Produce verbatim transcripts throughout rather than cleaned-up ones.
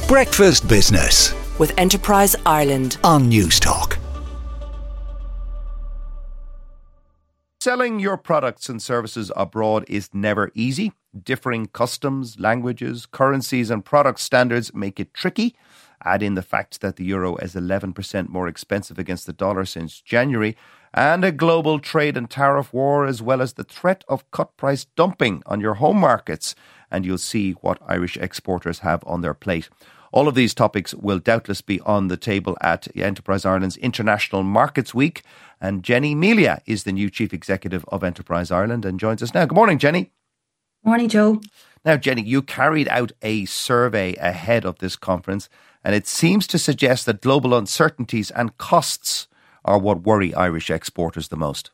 Breakfast Business with Enterprise Ireland on Newstalk. Selling your products and services abroad is never easy. Differing customs, languages, currencies and product standards make it tricky. Add in the fact that the euro is eleven percent more expensive against the dollar since January, and a global trade and tariff war, as well as the threat of cut-price dumping on your home markets, and you'll see what Irish exporters have on their plate. All of these topics will doubtless be on the table at Enterprise Ireland's International Markets Week. And Jenny Melia is the new Chief Executive of Enterprise Ireland and joins us now. Good morning, Jenny. Morning, Joe. Now, Jenny, you carried out a survey ahead of this conference, and it seems to suggest that global uncertainties and costs are what worry Irish exporters the most.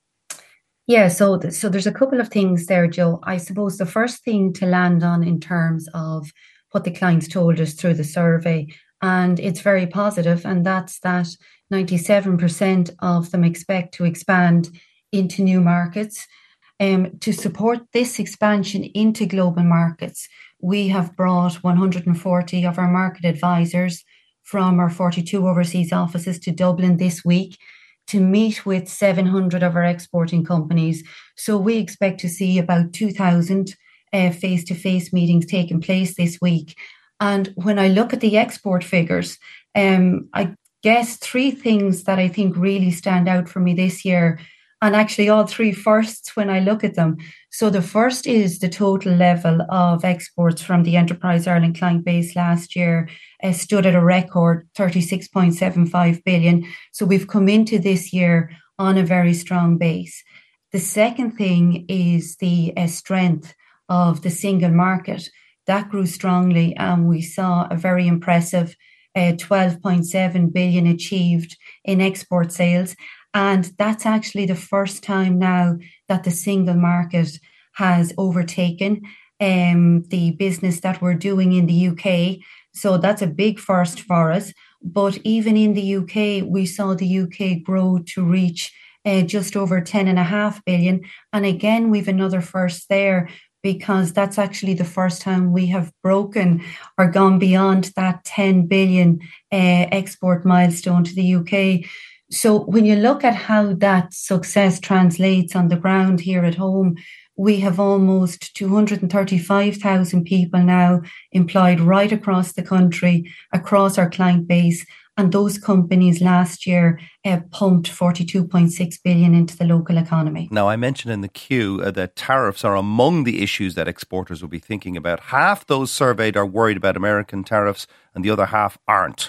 Yeah, so th- so there's a couple of things there, Joe. I suppose the first thing to land on in terms of what the clients told us through the survey, and it's very positive, and that's that ninety-seven percent of them expect to expand into new markets. Um, to support this expansion into global markets, we have brought one hundred forty of our market advisors from our forty-two overseas offices to Dublin this week to meet with seven hundred of our exporting companies. So we expect to see about two thousand uh, face-to-face meetings taking place this week. And when I look at the export figures, um, I guess three things that I think really stand out for me this year, and actually all three firsts when I look at them. So the first is the total level of exports from the Enterprise Ireland client base last year uh, stood at a record thirty-six point seven five billion. So we've come into this year on a very strong base. The second thing is the uh, strength of the single market. That grew strongly, and we saw a very impressive uh, twelve point seven billion achieved in export sales. And that's actually the first time now that the single market has overtaken um, the business that we're doing in the U K. So that's a big first for us. But even in the U K, we saw the U K grow to reach uh, just over ten and a half billion. And again, we've another first there, because that's actually the first time we have broken or gone beyond that ten billion uh, export milestone to the U K. So when you look at how that success translates on the ground here at home, we have almost two hundred thirty-five thousand people now employed right across the country, across our client base. And those companies last year uh, pumped forty-two point six billion into the local economy. Now, I mentioned in the queue uh, that tariffs are among the issues that exporters will be thinking about. Half those surveyed are worried about American tariffs and the other half aren't.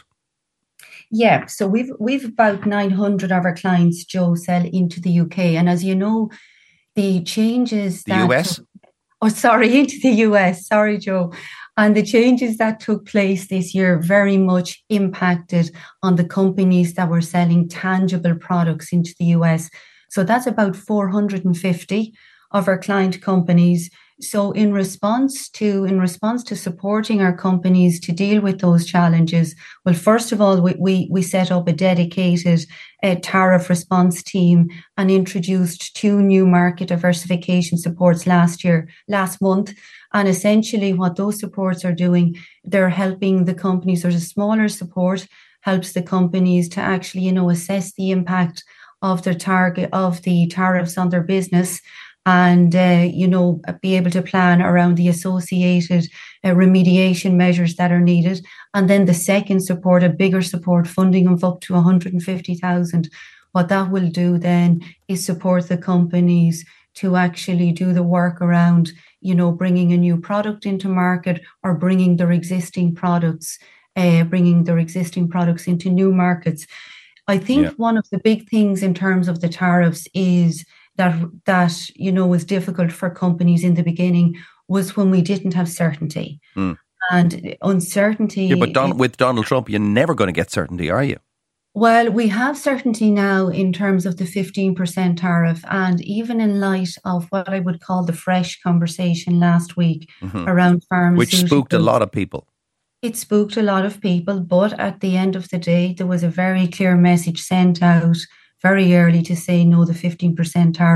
Yeah, so we've we've about nine hundred of our clients, Joe, sell into the U K. And as you know, the changes The that U S? Took, oh, sorry, into the U S. Sorry, Joe. And the changes that took place this year very much impacted on the companies that were selling tangible products into the U S. So that's about four hundred fifty of our client companies. So in response to in response to supporting our companies to deal with those challenges, well, first of all, we we, we set up a dedicated uh, tariff response team and introduced two new market diversification supports last year, last month. And essentially what those supports are doing, they're helping the companies. There's a smaller support, helps the companies to actually, you know, assess the impact of their target of the tariffs on their business, and, uh, you know, be able to plan around the associated uh, remediation measures that are needed. And then the second support, a bigger support, funding of up to one hundred fifty thousand. What that will do then is support the companies to actually do the work around, you know, bringing a new product into market or bringing their existing products, uh, bringing their existing products into new markets. I think yeah. one of the big things in terms of the tariffs is that, that, you know, was difficult for companies in the beginning was when we didn't have certainty. Mm. And uncertainty... Yeah, but Don, with Donald Trump, you're never going to get certainty, are you? Well, we have certainty now in terms of the fifteen percent tariff, and even in light of what I would call the fresh conversation last week mm-hmm. around pharmaceuticals. Which spooked a lot of people. It spooked a lot of people, but at the end of the day, there was a very clear message sent out very early to say, no, the fifteen percent tariff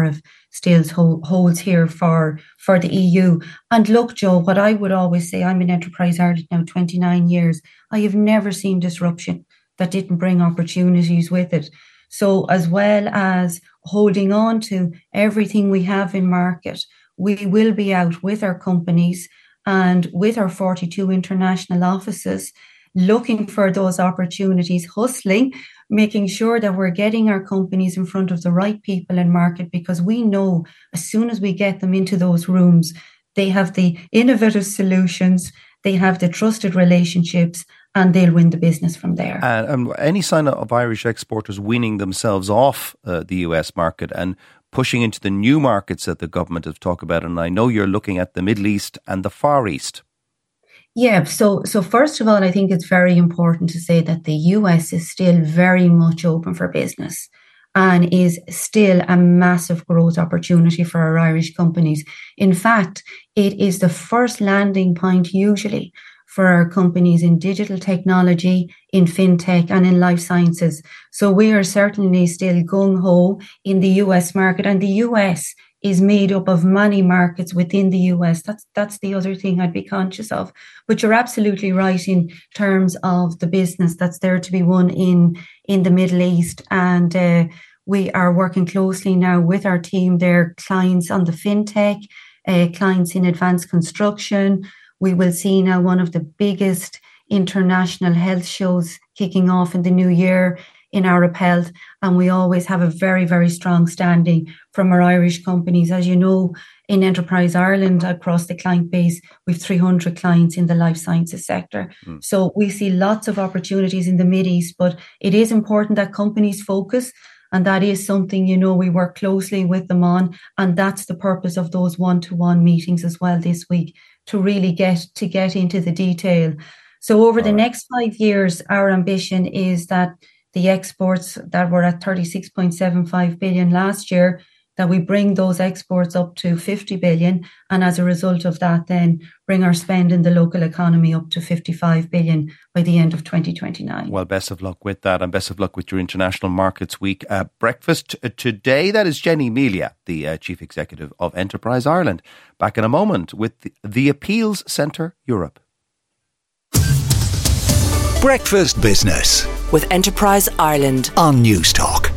still ho- holds here for, for the E U. And look, Joe, what I would always say, I'm in Enterprise Ireland now twenty-nine years. I have never seen disruption that didn't bring opportunities with it. So as well as holding on to everything we have in market, we will be out with our companies and with our forty-two international offices, looking for those opportunities, hustling, making sure that we're getting our companies in front of the right people in market, because we know as soon as we get them into those rooms, they have the innovative solutions, they have the trusted relationships, and they'll win the business from there. And, and any sign of Irish exporters weaning themselves off uh, the U S market and pushing into the new markets that the government have talked about? And I know you're looking at the Middle East and the Far East. Yeah, so so first of all, I think it's very important to say that the U S is still very much open for business and is still a massive growth opportunity for our Irish companies. In fact, it is the first landing point usually for our companies in digital technology, in fintech and in life sciences. So we are certainly still gung-ho in the U S market, and the U S is made up of many markets within the U S. That's that's the other thing I'd be conscious of. But you're absolutely right in terms of the business that's there to be won in, in the Middle East. And uh, we are working closely now with our team there, clients on the fintech, uh, clients in advanced construction. We will see now one of the biggest international health shows kicking off in the new year in Arab Health, and we always have a very, very strong standing from our Irish companies. As you know, in Enterprise Ireland, across the client base, we've three hundred clients in the life sciences sector. Mm. So we see lots of opportunities in the Mideast, but it is important that companies focus, and that is something, you know, we work closely with them on, and that's the purpose of those one-to-one meetings as well this week, to really get to get into the detail. So over All the right. next five years, our ambition is that the exports that were at thirty-six point seven five billion last year, that we bring those exports up to fifty billion. And as a result of that, then bring our spend in the local economy up to fifty-five billion by the end of twenty twenty-nine. Well, best of luck with that, and best of luck with your International Markets Week uh, breakfast today. That is Jenny Melia, the uh, Chief Executive of Enterprise Ireland. Back in a moment with the, the Appeals Centre Europe. Breakfast Business with Enterprise Ireland on News Talk.